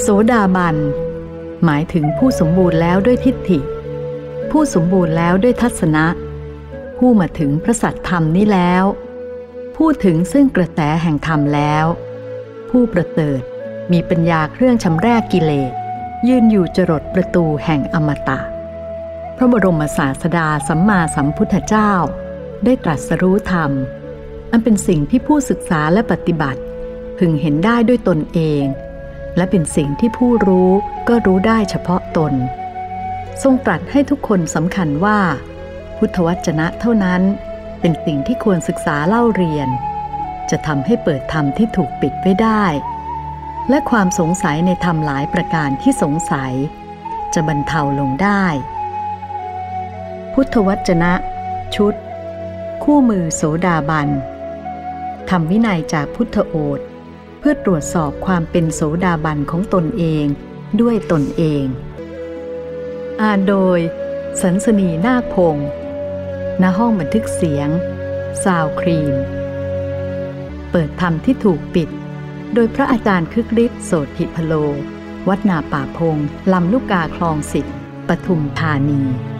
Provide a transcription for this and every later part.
โสดาบันหมายถึงผู้สมบูรณ์แล้วด้วยทิฏฐิผู้สมบูรณ์แล้วด้วยทัศนะผู้มาถึงพระสัทธรรมนี้แล้วผู้ถึงซึ่งกระแสแห่งธรรมแล้วผู้ประเสริฐมีปัญญาเครื่องชำแรกกิเลสยืนอยู่จรดประตูแห่งอมตะพระบรมศาสดาสัมมาสัมพุทธเจ้าได้ตรัสรู้ธรรมอันเป็นสิ่งที่ผู้ศึกษาและปฏิบัติพึงเห็นได้ด้วยตนเองและเป็นสิ่งที่ผู้รู้ก็รู้ได้เฉพาะตนทรงตรัสให้ทุกคนสำคัญว่าพุทธวจนะเท่านั้นเป็นสิ่งที่ควรศึกษาเล่าเรียนจะทำให้เปิดธรรมที่ถูกปิดไว้ได้และความสงสัยในธรรมหลายประการที่สงสัยจะบรรเทาลงได้พุทธวจนะชุดคู่มือโสดาบันธรรมวินัยจากพุทธโอษฐ์เพื่อตรวจสอบความเป็นโสดาบันของตนเองด้วยตนเองอ่านโดยสันสนีนาคพงศ์ณห้องบันทึกเสียงซาวครีมเปิดธรรมที่ถูกปิดโดยพระอาจารย์คึกฤทธิ์โสธิพโลวัดนาป่าพงลำลูกกาคลอง10 ปทุมธานี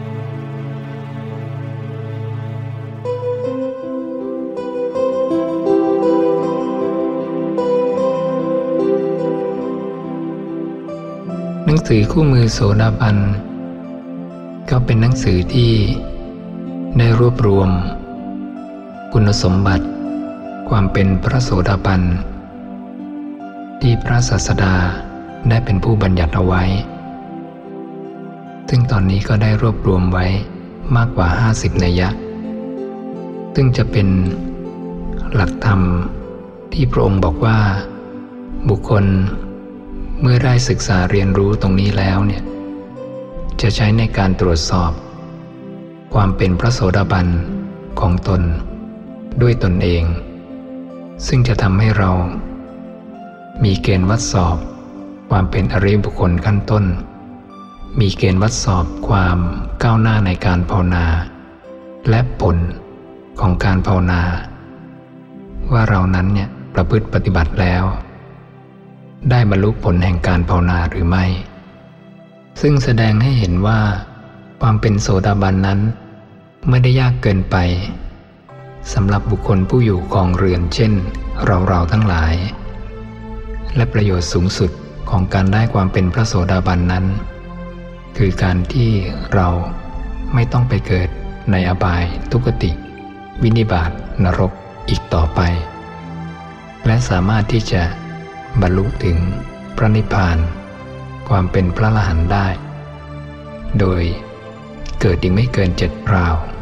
หนังสือคู่มือโสดาบันก็เป็นหนังสือที่ได้รวบรวมคุณสมบัติความเป็นพระโสดาบันที่พระศาสดาได้เป็นผู้บัญญัติเอาไว้ซึ่งตอนนี้ก็ได้รวบรวมไว้มากกว่า50นัยยะซึ่งจะเป็นหลักธรรมที่พระองค์บอกว่าบุคคลเมื่อได้ศึกษาเรียนรู้ตรงนี้แล้วเนี่ยจะใช้ในการตรวจสอบความเป็นพระโสดาบันของตนด้วยตนเองซึ่งจะทำให้เรามีเกณฑ์วัดสอบความเป็นอริยบุคคลขั้นต้นมีเกณฑ์วัดสอบความก้าวหน้าในการภาวนาและผลของการภาวนาว่าเรานั้นเนี่ยประพฤติปฏิบัติแล้วได้บรรลุผลแห่งการภาวนาหรือไม่ซึ่งแสดงให้เห็นว่าความเป็นโสดาบันนั้นไม่ได้ยากเกินไปสำหรับบุคคลผู้อยู่ครองเรือนเช่นเราทั้งหลายและประโยชน์สูงสุดของการได้ความเป็นพระโสดาบันนั้นคือการที่เราไม่ต้องไปเกิดในอบายทุกขติวินิบาตนรกอีกต่อไปและสามารถที่จะบรรลุถึงพระนิพพานความเป็นพระอรหันต์ได้โดยเกิดอีกไม่เกิน7 คราว